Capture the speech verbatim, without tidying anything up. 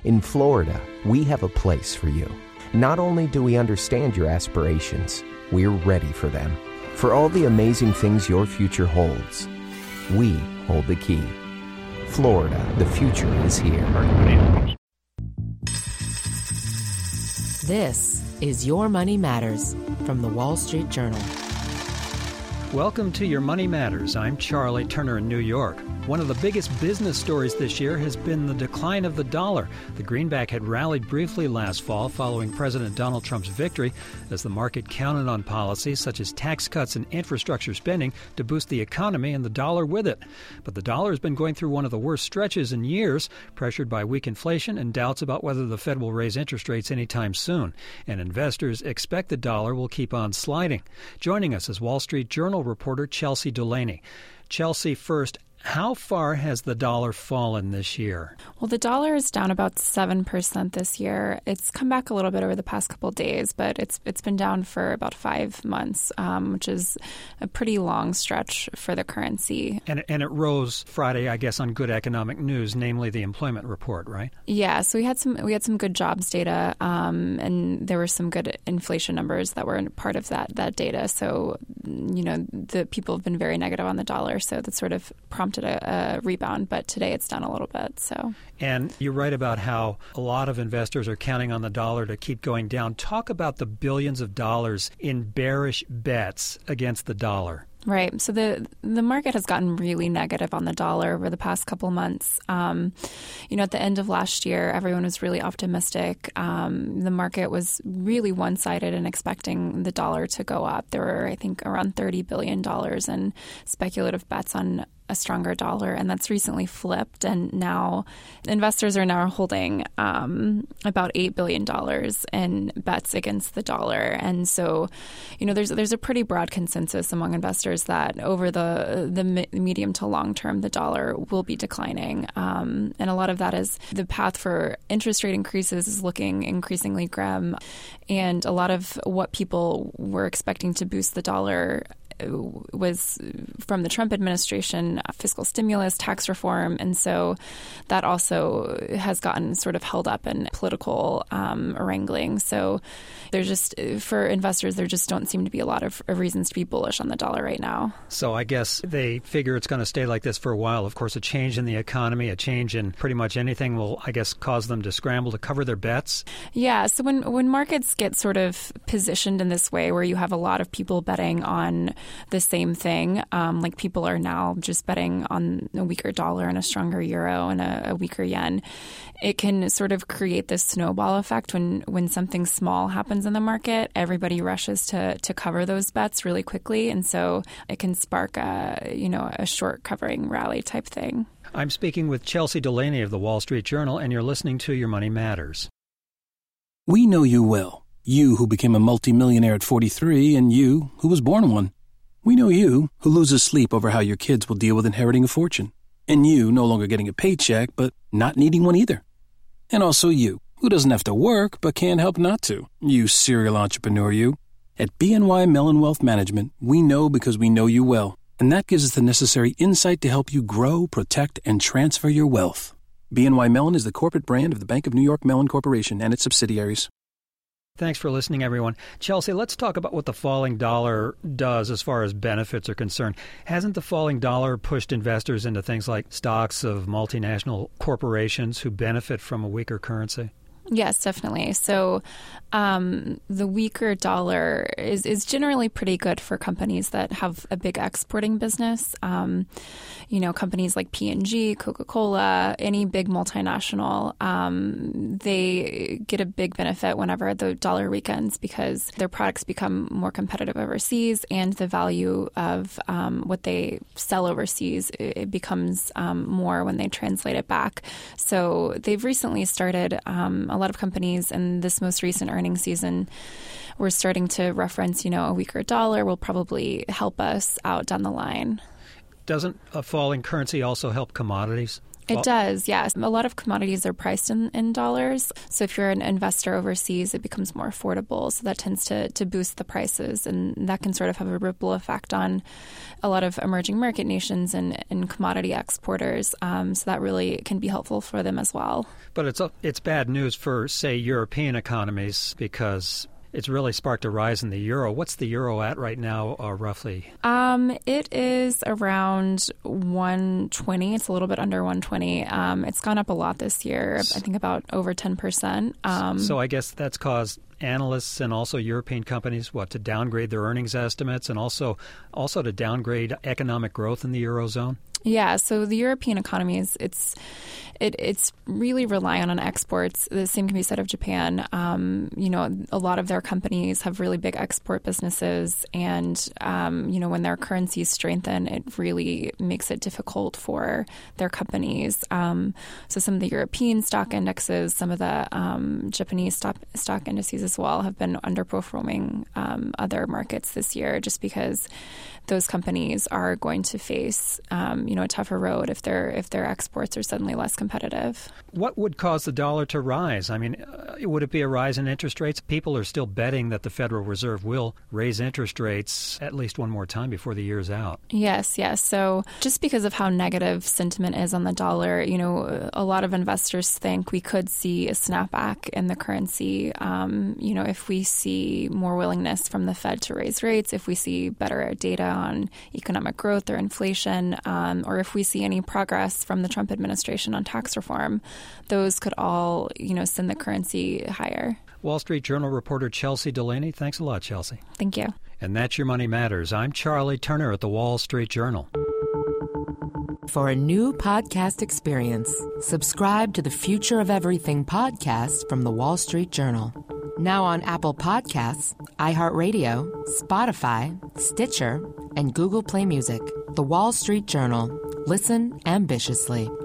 In Florida, we have a place for you. Not only do we understand your aspirations, we're ready for them. For all the amazing things your future holds, we hold the key. Florida, the future is here. This is Your Money Matters from the Wall Street Journal. Welcome to Your Money Matters. I'm Charlie Turner in New York. One of the biggest business stories this year has been the decline of the dollar. The greenback had rallied briefly last fall following President Donald Trump's victory as the market counted on policies such as tax cuts and infrastructure spending to boost the economy and the dollar with it. But the dollar has been going through one of the worst stretches in years, pressured by weak inflation and doubts about whether the Fed will raise interest rates anytime soon. And investors expect the dollar will keep on sliding. Joining us is Wall Street Journal reporter Chelsea Dulaney. Chelsea, first, how far has the dollar fallen this year? Well, the dollar is down about seven percent this year. It's come back a little bit over the past couple of days, but it's it's been down for about five months, um, which is a pretty long stretch for the currency. And, and it rose Friday, I guess, on good economic news, namely the employment report, right? Yeah, so we had some we had some good jobs data, um, and there were some good inflation numbers that were part of that that data. So, you know, the people have been very negative on the dollar, so that sort of prompted A, a rebound, but today it's down a little bit. So, and you write about how a lot of investors are counting on the dollar to keep going down. Talk about the billions of dollars in bearish bets against the dollar. Right. So the the market has gotten really negative on the dollar over the past couple months. Um, you know, at the end of last year, everyone was really optimistic. Um, the market was really one-sided in expecting the dollar to go up. There were, I think, around thirty billion dollars in speculative bets on a stronger dollar, and that's recently flipped. And now investors are now holding um, about eight billion dollars in bets against the dollar. And so, you know, there's there's a pretty broad consensus among investors that over the the medium to long term, the dollar will be declining. Um, and a lot of that is the path for interest rate increases is looking increasingly grim. And a lot of what people were expecting to boost the dollar was from the Trump administration, fiscal stimulus, tax reform. And so that also has gotten sort of held up in political um, wrangling. So there's just, for investors, there just don't seem to be a lot of reasons to be bullish on the dollar right now. So I guess they figure it's going to stay like this for a while. Of course, a change in the economy, a change in pretty much anything will, I guess, cause them to scramble to cover their bets. Yeah. So when, when markets get sort of positioned in this way where you have a lot of people betting on the same thing, um, like people are now just betting on a weaker dollar and a stronger euro and a, a weaker yen, it can sort of create this snowball effect. When when something small happens in the market, everybody rushes to to cover those bets really quickly, and so it can spark a you know a short covering rally type thing. I'm speaking with Chelsea Dulaney of the Wall Street Journal, and you're listening to Your Money Matters. We know you well. You who became a multimillionaire at forty-three, and you who was born one. We know you, who loses sleep over how your kids will deal with inheriting a fortune. And you, no longer getting a paycheck, but not needing one either. And also you, who doesn't have to work, but can't help not to. You serial entrepreneur, you. At B N Y Mellon Wealth Management, we know because we know you well. And that gives us the necessary insight to help you grow, protect, and transfer your wealth. B N Y Mellon is the corporate brand of the Bank of New York Mellon Corporation and its subsidiaries. Thanks for listening, everyone. Chelsea, let's talk about what the falling dollar does as far as benefits are concerned. Hasn't the falling dollar pushed investors into things like stocks of multinational corporations who benefit from a weaker currency? Yes, definitely. So um, the weaker dollar is, is generally pretty good for companies that have a big exporting business. Um, you know, companies like P and G, Coca-Cola, any big multinational, um, they get a big benefit whenever the dollar weakens because their products become more competitive overseas, and the value of um, what they sell overseas, it becomes um, more when they translate it back. So they've recently started um, a lot of companies in this most recent earnings season were starting to reference, you know, a weaker dollar will probably help us out down the line. Doesn't a falling currency also help commodities? It Well, does, yes. A lot of commodities are priced in, in dollars. So if you're an investor overseas, it becomes more affordable. So that tends to, to boost the prices. And that can sort of have a ripple effect on a lot of emerging market nations and, and commodity exporters. Um, so that really can be helpful for them as well. But it's it's bad news for, say, European economies because it's really sparked a rise in the euro. What's the euro at right now, uh, roughly? Um, it is around one twenty. It's a little bit under one twenty. Um, it's gone up a lot this year, I think about over ten percent. Um, so I guess that's caused analysts and also European companies, what, to downgrade their earnings estimates and also also to downgrade economic growth in the Eurozone? Yeah, so the European economy is it's it, it's really reliant on exports. The same can be said of Japan. Um, you know, a lot of their companies have really big export businesses, and um, you know, when their currencies strengthen, it really makes it difficult for their companies. Um, so some of the European stock indexes, some of the um, Japanese stock stock indices as well, have been underperforming um, other markets this year, just because those companies are going to face um, you know, a tougher road if their if their exports are suddenly less competitive. What would cause the dollar to rise? I mean, uh, would it be a rise in interest rates? People are still betting that the Federal Reserve will raise interest rates at least one more time before the year's out. Yes, yes. So just because of how negative sentiment is on the dollar, you know, a lot of investors think we could see a snapback in the currency. Um, you know, if we see more willingness from the Fed to raise rates, if we see better data on economic growth or inflation, um, or if we see any progress from the Trump administration on tax reform, those could all, you know, send the currency higher. Wall Street Journal reporter Chelsea Delaney. Thanks a lot, Chelsea. Thank you. And that's Your Money Matters. I'm Charlie Turner at the Wall Street Journal. For a new podcast experience, subscribe to the Future of Everything podcast from the Wall Street Journal. Now on Apple Podcasts, iHeartRadio, Spotify, Stitcher, and Google Play Music. The Wall Street Journal. Listen ambitiously.